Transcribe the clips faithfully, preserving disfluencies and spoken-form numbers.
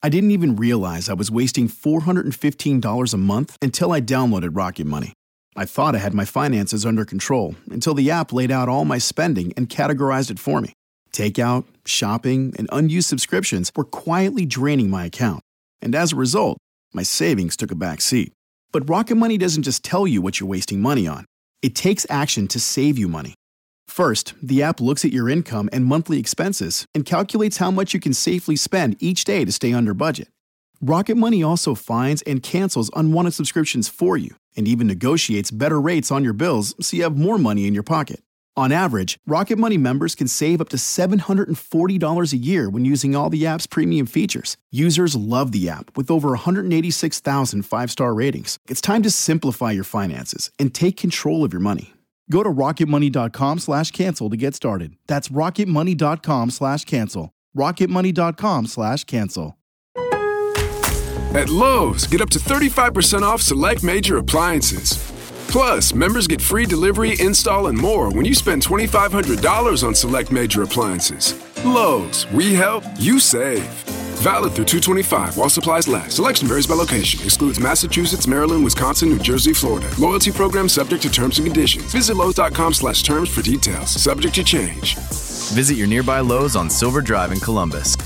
I didn't even realize I was wasting four hundred fifteen dollars a month until I downloaded Rocket Money. I thought I had my finances under control until the app laid out all my spending and categorized it for me. Takeout, shopping, and unused subscriptions were quietly draining my account. And as a result, my savings took a back seat. But Rocket Money doesn't just tell you what you're wasting money on. It takes action to save you money. First, the app looks at your income and monthly expenses and calculates how much you can safely spend each day to stay under budget. Rocket Money also finds and cancels unwanted subscriptions for you and even negotiates better rates on your bills so you have more money in your pocket. On average, Rocket Money members can save up to seven hundred forty dollars a year when using all the app's premium features. Users love the app with over one hundred eighty-six thousand five-star ratings. It's time to simplify your finances and take control of your money. Go to rocketmoney.com slash cancel to get started. That's rocketmoney.com slash cancel. rocketmoney.com slash cancel. At Lowe's, get up to thirty-five percent off select major appliances. Plus, members get free delivery, install, and more when you spend twenty-five hundred dollars on select major appliances. Lowe's, we help, you save. Valid through two twenty-five while supplies last. Selection varies by location. Excludes Massachusetts, Maryland, Wisconsin, New Jersey, Florida. Loyalty program subject to terms and conditions. Visit Lowe's.com slash terms for details. Subject to change. Visit your nearby Lowe's on Silver Drive in Columbus.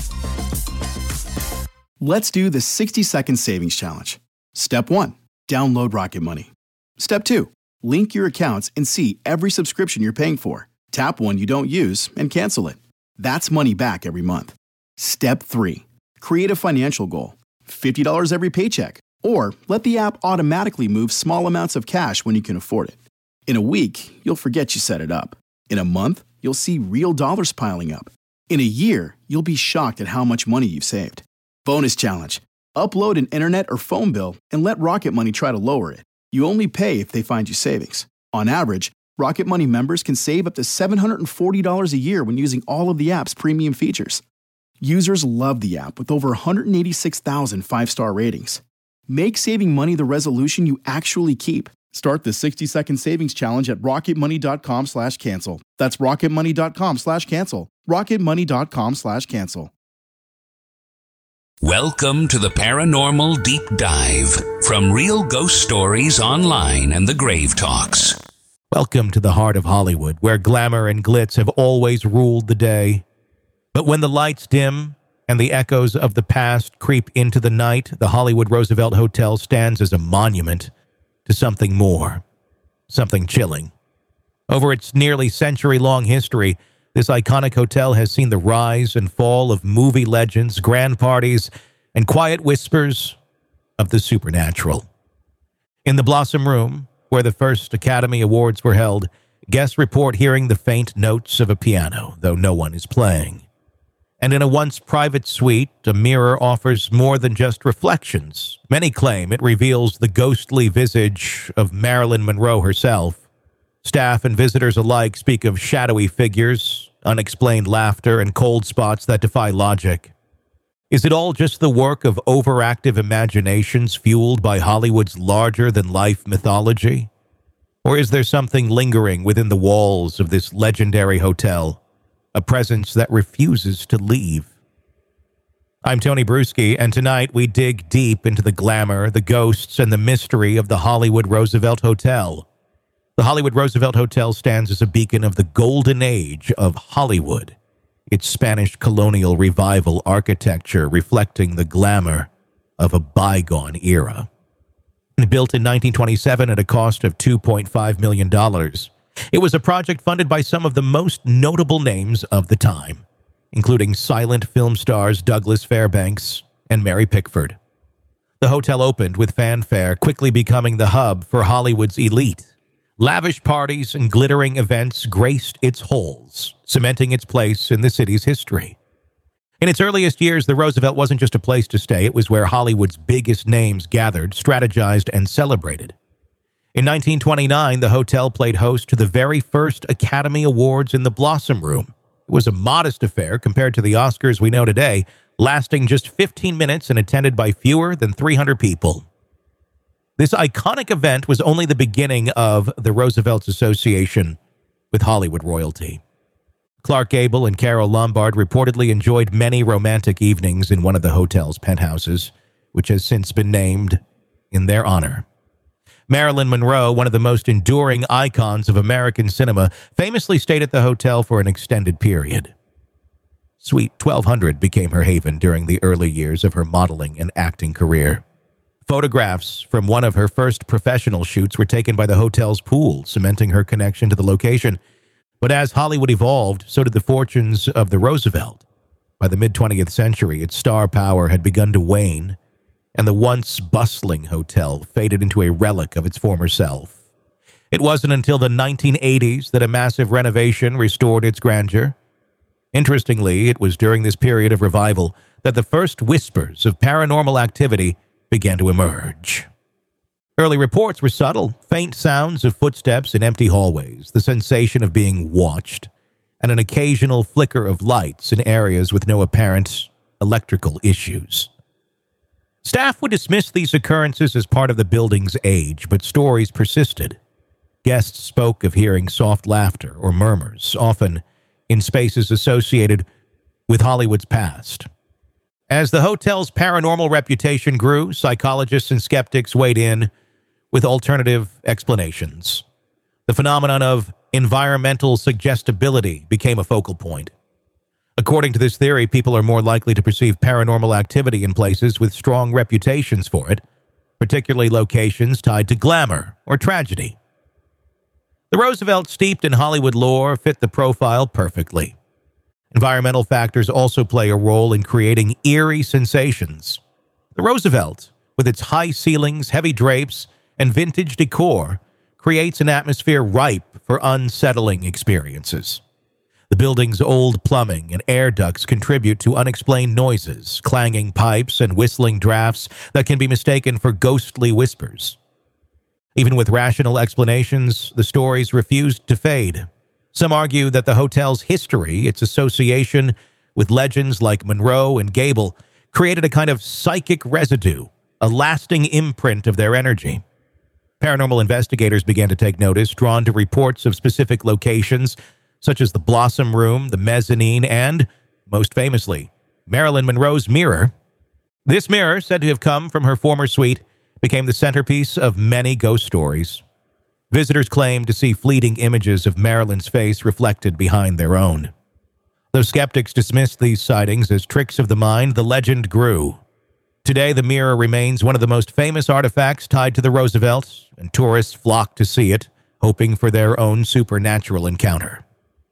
Let's do the sixty-second savings challenge. Step one, download Rocket Money. Step two, link your accounts and see every subscription you're paying for. Tap one you don't use and cancel it. That's money back every month. Step three, create a financial goal. fifty dollars every paycheck. Or let the app automatically move small amounts of cash when you can afford it. In a week, you'll forget you set it up. In a month, you'll see real dollars piling up. In a year, you'll be shocked at how much money you've saved. Bonus challenge. Upload an internet or phone bill and let Rocket Money try to lower it. You only pay if they find you savings. On average, Rocket Money members can save up to seven hundred forty dollars a year when using all of the app's premium features. Users love the app with over one hundred eighty-six thousand five-star ratings. Make saving money the resolution you actually keep. Start the sixty-second savings challenge at rocketmoney.com slash cancel. That's rocketmoney.com slash cancel. rocketmoney.com slash cancel. Welcome to the Paranormal Deep Dive from Real Ghost Stories Online and the Grave Talks. Welcome to the heart of Hollywood, where glamour and glitz have always ruled the day. But when the lights dim and the echoes of the past creep into the night, the Hollywood Roosevelt Hotel stands as a monument to something more, something chilling. Over its nearly century-long history, this iconic hotel has seen the rise and fall of movie legends, grand parties, and quiet whispers of the supernatural. In the Blossom Room, where the first Academy Awards were held, guests report hearing the faint notes of a piano, though no one is playing. And in a once private suite, a mirror offers more than just reflections. Many claim it reveals the ghostly visage of Marilyn Monroe herself. Staff and visitors alike speak of shadowy figures, unexplained laughter, and cold spots that defy logic. Is it all just the work of overactive imaginations fueled by Hollywood's larger-than-life mythology? Or is there something lingering within the walls of this legendary hotel, a presence that refuses to leave? I'm Tony Bruschi, and tonight we dig deep into the glamour, the ghosts, and the mystery of the Hollywood Roosevelt Hotel. The Hollywood Roosevelt Hotel stands as a beacon of the golden age of Hollywood, its Spanish colonial revival architecture reflecting the glamour of a bygone era. Built in nineteen twenty-seven at a cost of two point five million dollars, it was a project funded by some of the most notable names of the time, including silent film stars Douglas Fairbanks and Mary Pickford. The hotel opened with fanfare, quickly becoming the hub for Hollywood's elite. Lavish parties and glittering events graced its halls, cementing its place in the city's history. In its earliest years, the Roosevelt wasn't just a place to stay, it was where Hollywood's biggest names gathered, strategized, and celebrated. In nineteen twenty-nine, the hotel played host to the very first Academy Awards in the Blossom Room. It was a modest affair compared to the Oscars we know today, lasting just fifteen minutes and attended by fewer than three hundred people. This iconic event was only the beginning of the Roosevelt's association with Hollywood royalty. Clark Gable and Carol Lombard reportedly enjoyed many romantic evenings in one of the hotel's penthouses, which has since been named in their honor. Marilyn Monroe, one of the most enduring icons of American cinema, famously stayed at the hotel for an extended period. Suite twelve hundred became her haven during the early years of her modeling and acting career. Photographs from one of her first professional shoots were taken by the hotel's pool, cementing her connection to the location. But as Hollywood evolved, so did the fortunes of the Roosevelt. By the mid-twentieth century, its star power had begun to wane, and the once bustling hotel faded into a relic of its former self. It wasn't until the nineteen eighties that a massive renovation restored its grandeur. Interestingly, it was during this period of revival that the first whispers of paranormal activity began to emerge. Early reports were subtle, faint sounds of footsteps in empty hallways, the sensation of being watched, and an occasional flicker of lights in areas with no apparent electrical issues. Staff would dismiss these occurrences as part of the building's age, but stories persisted. Guests spoke of hearing soft laughter or murmurs, often in spaces associated with Hollywood's past. As the hotel's paranormal reputation grew, psychologists and skeptics weighed in with alternative explanations. The phenomenon of environmental suggestibility became a focal point. According to this theory, people are more likely to perceive paranormal activity in places with strong reputations for it, particularly locations tied to glamour or tragedy. The Roosevelt, steeped in Hollywood lore, fit the profile perfectly. Environmental factors also play a role in creating eerie sensations. The Roosevelt, with its high ceilings, heavy drapes, and vintage decor, creates an atmosphere ripe for unsettling experiences. The building's old plumbing and air ducts contribute to unexplained noises, clanging pipes, and whistling drafts that can be mistaken for ghostly whispers. Even with rational explanations, the stories refused to fade. Some argue that the hotel's history, its association with legends like Monroe and Gable, created a kind of psychic residue, a lasting imprint of their energy. Paranormal investigators began to take notice, drawn to reports of specific locations, such as the Blossom Room, the Mezzanine, and, most famously, Marilyn Monroe's mirror. This mirror, said to have come from her former suite, became the centerpiece of many ghost stories. Visitors claimed to see fleeting images of Marilyn's face reflected behind their own. Though skeptics dismissed these sightings as tricks of the mind, the legend grew. Today, the mirror remains one of the most famous artifacts tied to the Roosevelt, and tourists flock to see it, hoping for their own supernatural encounter.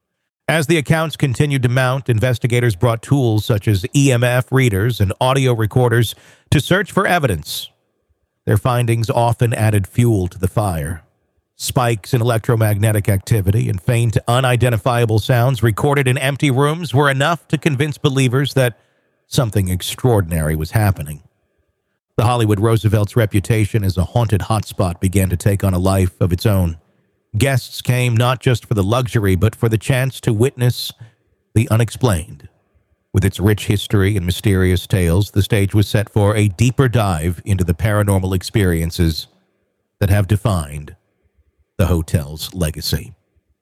As the accounts continued to mount, investigators brought tools such as E M F readers and audio recorders to search for evidence. Their findings often added fuel to the fire. Spikes in electromagnetic activity and faint, unidentifiable sounds recorded in empty rooms were enough to convince believers that something extraordinary was happening. The Hollywood Roosevelt's reputation as a haunted hotspot began to take on a life of its own. Guests came not just for the luxury, but for the chance to witness the unexplained. With its rich history and mysterious tales, the stage was set for a deeper dive into the paranormal experiences that have defined the hotel's legacy.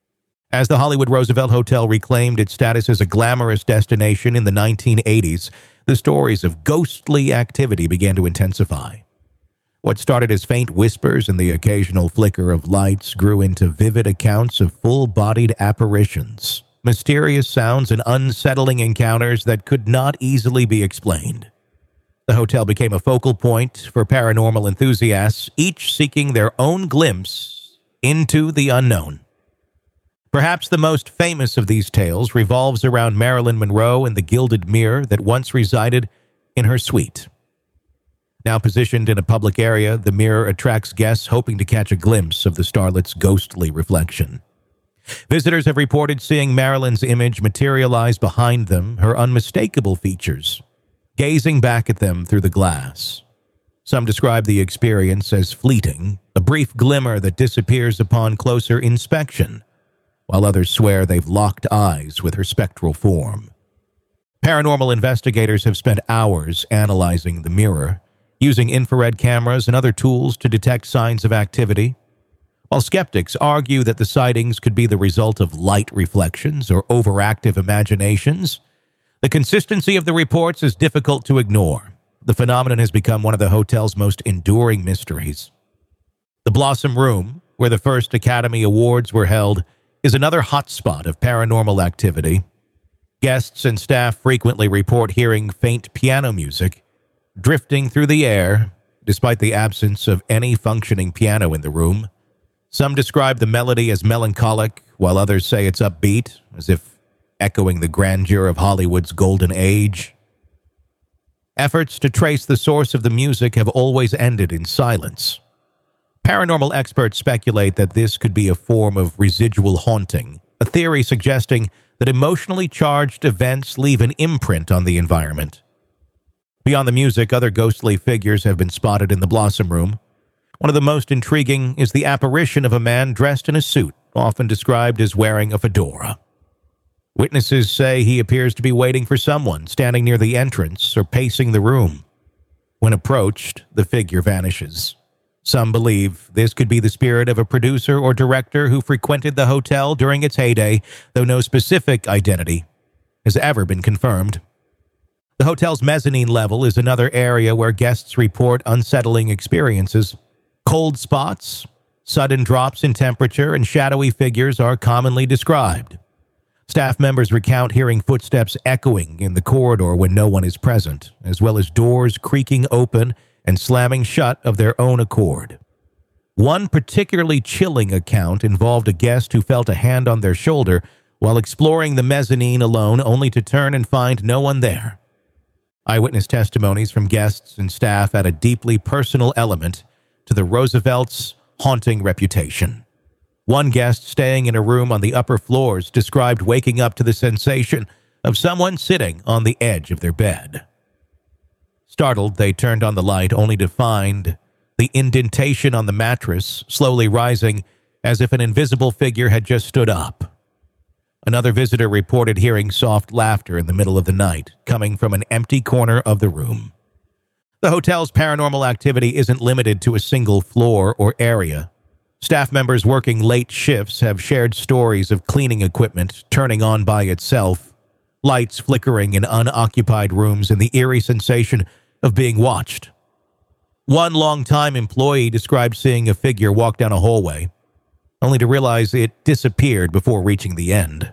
As the Hollywood Roosevelt Hotel reclaimed its status as a glamorous destination in the nineteen eighties, the stories of ghostly activity began to intensify. What started as faint whispers and the occasional flicker of lights grew into vivid accounts of full-bodied apparitions, mysterious sounds, and unsettling encounters that could not easily be explained. The hotel became a focal point for paranormal enthusiasts, each seeking their own glimpse into the unknown. Perhaps the most famous of these tales revolves around Marilyn Monroe and the gilded mirror that once resided in her suite. Now positioned in a public area, the mirror attracts guests hoping to catch a glimpse of the starlet's ghostly reflection. Visitors have reported seeing Marilyn's image materialize behind them, her unmistakable features, gazing back at them through the glass. Some describe the experience as fleeting, a brief glimmer that disappears upon closer inspection, while others swear they've locked eyes with her spectral form. Paranormal investigators have spent hours analyzing the mirror, using infrared cameras and other tools to detect signs of activity. While skeptics argue that the sightings could be the result of light reflections or overactive imaginations, the consistency of the reports is difficult to ignore. The phenomenon has become one of the hotel's most enduring mysteries. The Blossom Room, where the first Academy Awards were held, is another hotspot of paranormal activity. Guests and staff frequently report hearing faint piano music drifting through the air, despite the absence of any functioning piano in the room. Some describe the melody as melancholic, while others say it's upbeat, as if echoing the grandeur of Hollywood's golden age. Efforts to trace the source of the music have always ended in silence. Paranormal experts speculate that this could be a form of residual haunting, a theory suggesting that emotionally charged events leave an imprint on the environment. Beyond the music, other ghostly figures have been spotted in the Blossom Room. One of the most intriguing is the apparition of a man dressed in a suit, often described as wearing a fedora. Witnesses say he appears to be waiting for someone, standing near the entrance or pacing the room. When approached, the figure vanishes. Some believe this could be the spirit of a producer or director who frequented the hotel during its heyday, though no specific identity has ever been confirmed. The hotel's mezzanine level is another area where guests report unsettling experiences. Cold spots, sudden drops in temperature, and shadowy figures are commonly described. Staff members recount hearing footsteps echoing in the corridor when no one is present, as well as doors creaking open and slamming shut of their own accord. One particularly chilling account involved a guest who felt a hand on their shoulder while exploring the mezzanine alone, only to turn and find no one there. Eyewitness testimonies from guests and staff add a deeply personal element to the Roosevelt's haunting reputation. One guest staying in a room on the upper floors described waking up to the sensation of someone sitting on the edge of their bed. Startled, they turned on the light only to find the indentation on the mattress slowly rising as if an invisible figure had just stood up. Another visitor reported hearing soft laughter in the middle of the night, coming from an empty corner of the room. The hotel's paranormal activity isn't limited to a single floor or area. Staff members working late shifts have shared stories of cleaning equipment turning on by itself, lights flickering in unoccupied rooms, and the eerie sensation of being watched. One longtime employee described seeing a figure walk down a hallway, only to realize it disappeared before reaching the end.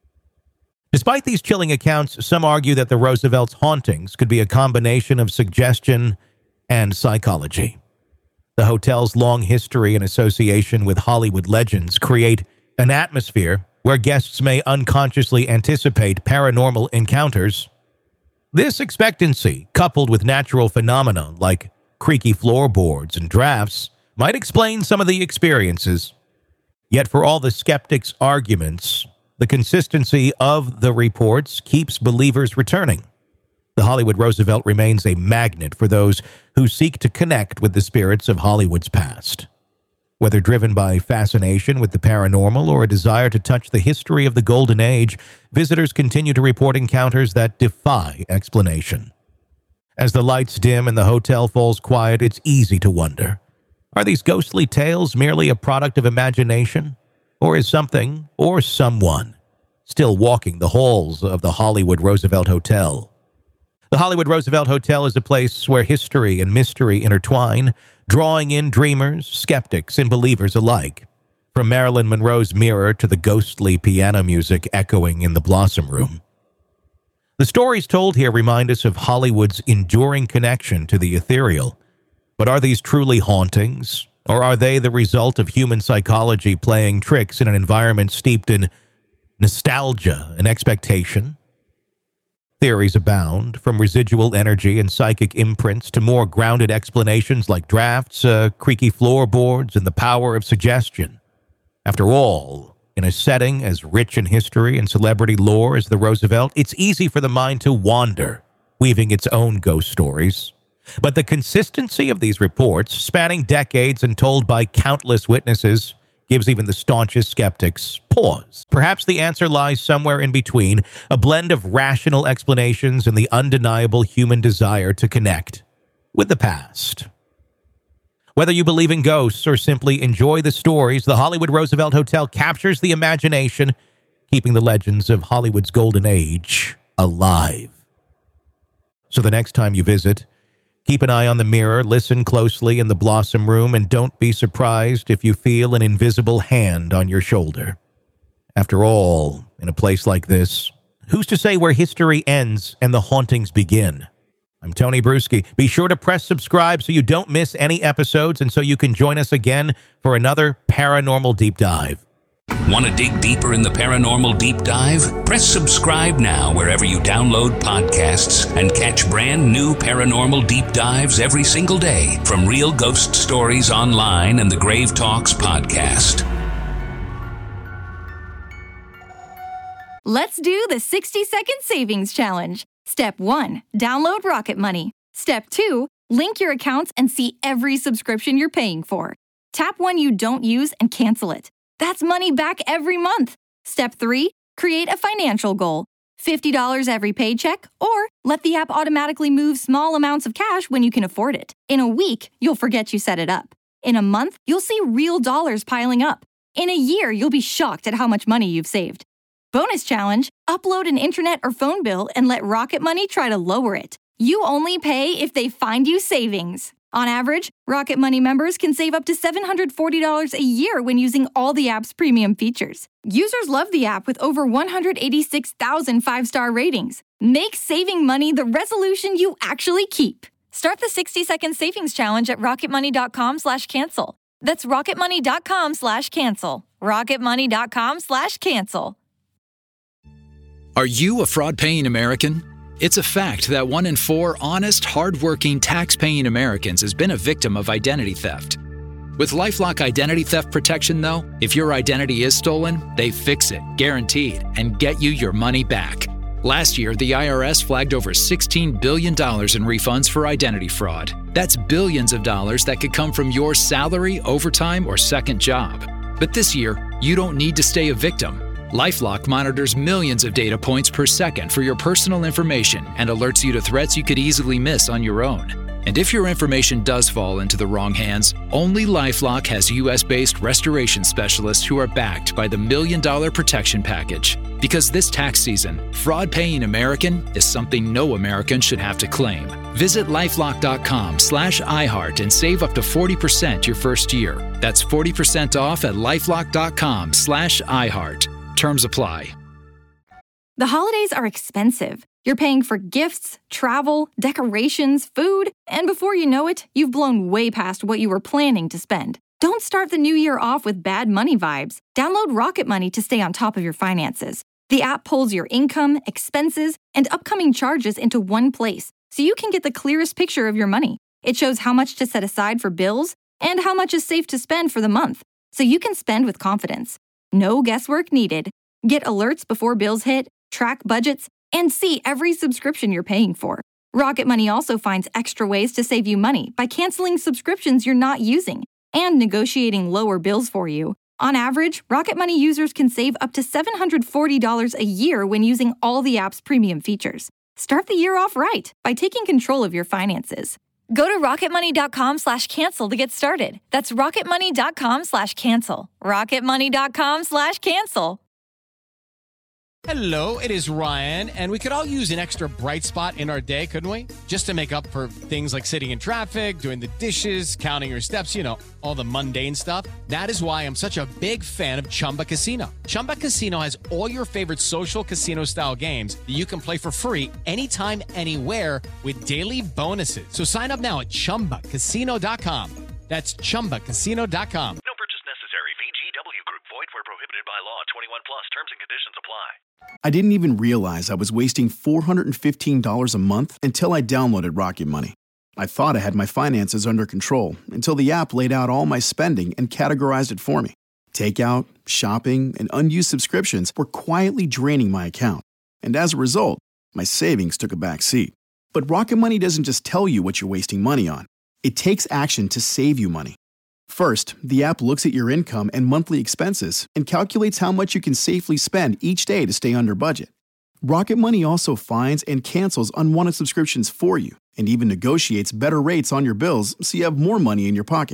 Despite these chilling accounts, some argue that the Roosevelt's hauntings could be a combination of suggestion and psychology. The hotel's long history and association with Hollywood legends create an atmosphere where guests may unconsciously anticipate paranormal encounters. This expectancy, coupled with natural phenomena like creaky floorboards and drafts, might explain some of the experiences. Yet for all the skeptics' arguments, the consistency of the reports keeps believers returning. The Hollywood Roosevelt remains a magnet for those who seek to connect with the spirits of Hollywood's past. Whether driven by fascination with the paranormal or a desire to touch the history of the Golden Age, visitors continue to report encounters that defy explanation. As the lights dim and the hotel falls quiet, it's easy to wonder, are these ghostly tales merely a product of imagination? Or is something, or someone, still walking the halls of the Hollywood Roosevelt Hotel? The Hollywood Roosevelt Hotel is a place where history and mystery intertwine, drawing in dreamers, skeptics, and believers alike. From Marilyn Monroe's mirror to the ghostly piano music echoing in the Blossom Room. The stories told here remind us of Hollywood's enduring connection to the ethereal. But are these truly hauntings? Or are they the result of human psychology playing tricks in an environment steeped in nostalgia and expectation? Theories abound, from residual energy and psychic imprints to more grounded explanations like drafts, uh, creaky floorboards, and the power of suggestion. After all, in a setting as rich in history and celebrity lore as the Roosevelt, it's easy for the mind to wander, weaving its own ghost stories. But the consistency of these reports, spanning decades and told by countless witnesses, gives even the staunchest skeptics pause. Perhaps the answer lies somewhere in between, a blend of rational explanations and the undeniable human desire to connect with the past. Whether you believe in ghosts or simply enjoy the stories, the Hollywood Roosevelt Hotel captures the imagination, keeping the legends of Hollywood's golden age alive. So the next time you visit, keep an eye on the mirror, listen closely in the Blossom Room, and don't be surprised if you feel an invisible hand on your shoulder. After all, in a place like this, who's to say where history ends and the hauntings begin? I'm Tony Bruschi. Be sure to press subscribe so you don't miss any episodes and so you can join us again for another Paranormal Deep Dive. Want to dig deeper in the Paranormal Deep Dive? Press subscribe now wherever you download podcasts and catch brand new Paranormal Deep Dives every single day from Real Ghost Stories Online and the Grave Talks podcast. Let's do the sixty second savings challenge. Step one, download Rocket Money. Step two, link your accounts and see every subscription you're paying for. Tap one you don't use and cancel it. That's money back every month. Step three, create a financial goal. fifty dollars every paycheck, or let the app automatically move small amounts of cash when you can afford it. In a week, you'll forget you set it up. In a month, you'll see real dollars piling up. In a year, you'll be shocked at how much money you've saved. Bonus challenge, upload an internet or phone bill and let Rocket Money try to lower it. You only pay if they find you savings. On average, Rocket Money members can save up to seven hundred forty dollars a year when using all the app's premium features. Users love the app with over one hundred eighty-six thousand five-star ratings. Make saving money the resolution you actually keep. Start the sixty second savings challenge at rocketmoney.com slash cancel. That's rocketmoney.com slash cancel. rocketmoney.com slash cancel. Are you a fraud-paying American? It's a fact that one in four honest, hard-working, tax-paying Americans has been a victim of identity theft. With LifeLock Identity Theft Protection, though, if your identity is stolen, they fix it, guaranteed, and get you your money back. Last year, the I R S flagged over sixteen billion dollars in refunds for identity fraud. That's billions of dollars that could come from your salary, overtime, or second job. But this year, you don't need to stay a victim. LifeLock monitors millions of data points per second for your personal information and alerts you to threats you could easily miss on your own. And if your information does fall into the wrong hands, only LifeLock has U S-based restoration specialists who are backed by the Million Dollar Protection Package. Because this tax season, fraud-paying American is something no American should have to claim. Visit lifelock.com slash iHeart and save up to forty percent your first year. That's forty percent off at lifelock.com slash iHeart. Terms apply. The holidays are expensive. You're paying for gifts, travel, decorations, food, and before you know it, you've blown way past what you were planning to spend. Don't start the new year off with bad money vibes. Download Rocket Money to stay on top of your finances. The app pulls your income, expenses, and upcoming charges into one place, so you can get the clearest picture of your money. It shows how much to set aside for bills and how much is safe to spend for the month, so you can spend with confidence. No guesswork needed. Get alerts before bills hit, track budgets, and see every subscription you're paying for. Rocket Money also finds extra ways to save you money by canceling subscriptions you're not using and negotiating lower bills for you. On average, Rocket Money users can save up to seven hundred forty dollars a year when using all the app's premium features. Start the year off right by taking control of your finances. Go to rocketmoney.com slash cancel to get started. That's rocketmoney.com slash cancel. rocketmoney.com slash cancel. Hello, it is Ryan, and we could all use an extra bright spot in our day, couldn't we? Just to make up for things like sitting in traffic, doing the dishes, counting your steps, you know, all the mundane stuff. That is why I'm such a big fan of Chumba Casino. Chumba Casino has all your favorite social casino-style games that you can play for free anytime, anywhere with daily bonuses. So sign up now at chumba casino dot com. That's chumba casino dot com. No purchase necessary. V G W Group. Void where prohibited by law. twenty-one plus. Terms and conditions apply. I didn't even realize I was wasting four hundred fifteen dollars a month until I downloaded Rocket Money. I thought I had my finances under control until the app laid out all my spending and categorized it for me. Takeout, shopping, and unused subscriptions were quietly draining my account. And as a result, my savings took a back seat. But Rocket Money doesn't just tell you what you're wasting money on. It takes action to save you money. First, the app looks at your income and monthly expenses and calculates how much you can safely spend each day to stay under budget. Rocket Money also finds and cancels unwanted subscriptions for you and even negotiates better rates on your bills so you have more money in your pocket.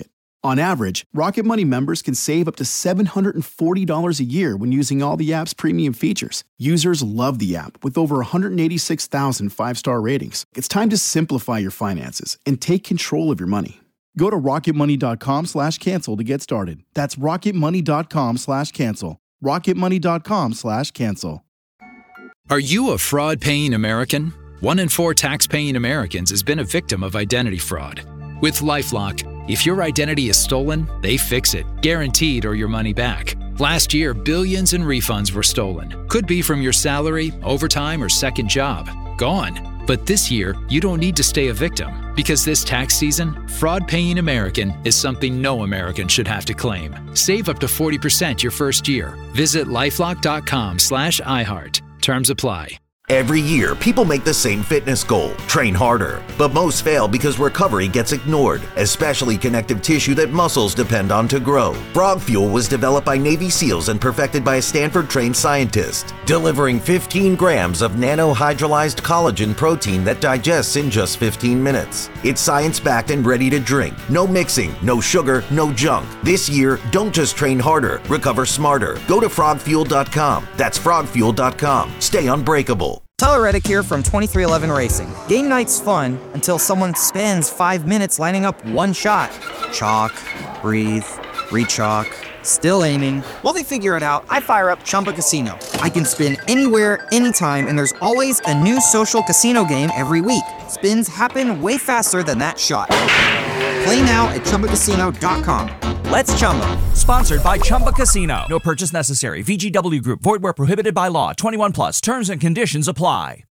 On average, Rocket Money members can save up to seven hundred forty dollars a year when using all the app's premium features. Users love the app with over one hundred eighty-six thousand five-star ratings. It's time to simplify your finances and take control of your money. Go to rocketmoney.com slash cancel to get started. That's rocketmoney.com slash cancel. rocketmoney.com slash cancel. Are you a fraud-paying American? One in four tax-paying Americans has been a victim of identity fraud. With LifeLock, if your identity is stolen, they fix it, guaranteed, or your money back. Last year, billions in refunds were stolen. Could be from your salary, overtime, or second job. Gone. But this year, you don't need to stay a victim, because this tax season, fraud-paying American is something no American should have to claim. Save up to forty percent your first year. Visit lifelock.com slash iHeart. Terms apply. Every year, people make the same fitness goal, train harder. But most fail because recovery gets ignored, especially connective tissue that muscles depend on to grow. Frog Fuel was developed by Navy SEALs and perfected by a Stanford-trained scientist, delivering fifteen grams of nanohydrolyzed collagen protein that digests in just fifteen minutes. It's science-backed and ready to drink. No mixing, no sugar, no junk. This year, don't just train harder, recover smarter. Go to frog fuel dot com. That's frog fuel dot com. Stay unbreakable. Tyler Reddick here from twenty-three eleven Racing. Game night's fun until someone spends five minutes lining up one shot. Chalk, breathe, re-chalk, still aiming. While they figure it out, I fire up Chumba Casino. I can spin anywhere, anytime, and there's always a new social casino game every week. Spins happen way faster than that shot. Play now at chumba casino dot com. Let's Chumba. Sponsored by Chumba Casino. No purchase necessary. V G W Group. Void where prohibited by law. twenty-one plus. Terms and conditions apply.